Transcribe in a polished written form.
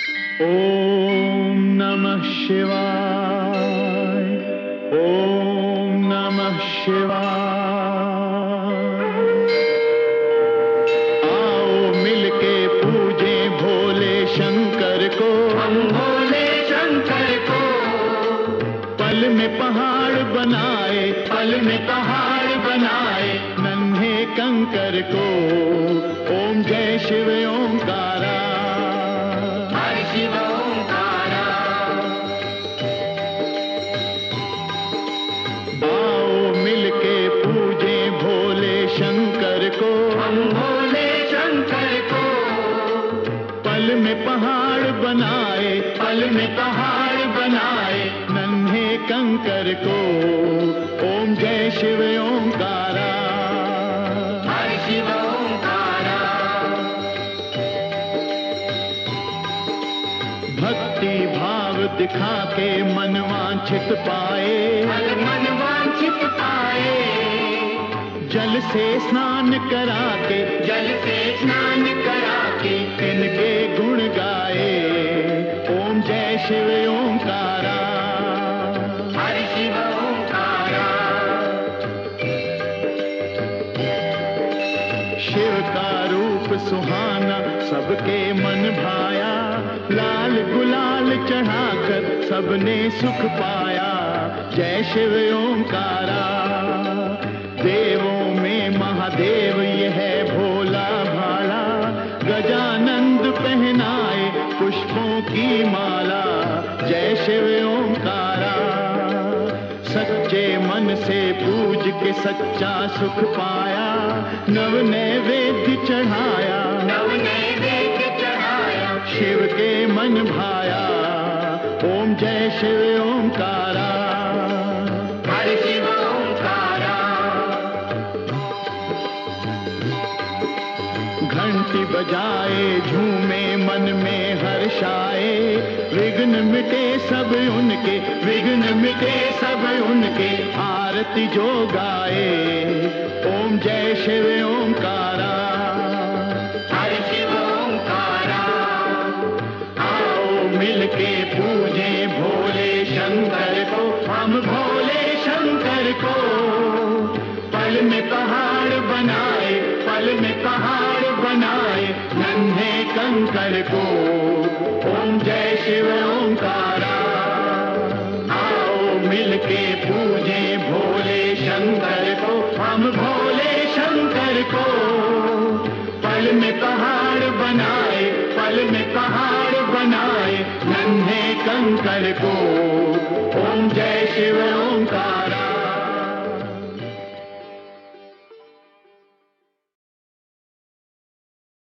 ओम नमः शिवाय। ओम नमः शिवाय। आओ मिलके पूजे भोले शंकर को, हम भोले शंकर को। पल में पहाड़ बनाए, पल में पहाड़ बनाए, नन्हे कंकर को। ओम जय शिव ओंकारा। हर शिव ओंकारा। आओ मिलके पूजे भोले शंकर को, हम भोले शंकर को। पल में पहाड़ बनाए, पल में पहाड़ बनाए, नन्हे कंकर को। ओम जय शिव ओंकारा। हर शिव ओंकारा। भक्ति भाव दिखा के मन वांछित पाए, मन वांछित पाए, जल से स्नान करा के, जल से स्नान करा के, इनके गुण गाए। ओम जय शिव ओंकारा। हर शिव ओंकारा। शिव का रूप सुहाना सबके मन भाया, लाल गुलाल चढ़ाकर सबने सुख पाया। जय शिव ओंकारा। देवों में महादेव ये है भोला भाला, गजानंद पहनाए पुष्पों की माला। जय शिव ओंकारा। सच्चे मन से पूज के सच्चा सुख पाया, नव नैवेद्य चढ़ाया, नव नैवेद्य चढ़ाया, शिव के मन भाया। ओम जय शिव ओंकारा। हर शिव ओंकारा। घंटी बजाए झूमे मन में हर्षाए, विघ्न मिटे सब उनके, विघ्न मिटे सब उनके। आरती जो गाए। ओम जय शिव ओंकारा। हर शिव ओंकारा। आओ मिलके पूजे भोले शंकर को, हम भोले शंकर को। पल में पहाड़ बनाए, पल में पहाड़ बनाए, नन्हे कंकर को। ओम जय शिव ओंकारा। आओ मिलके पूजे भोले शंकर को, हम भोले शंकर को। पल में पहाड़ बनाए, पल में पहाड़ बनाए, नन्हे कंकर को। ओम जय शिव ओंकारा।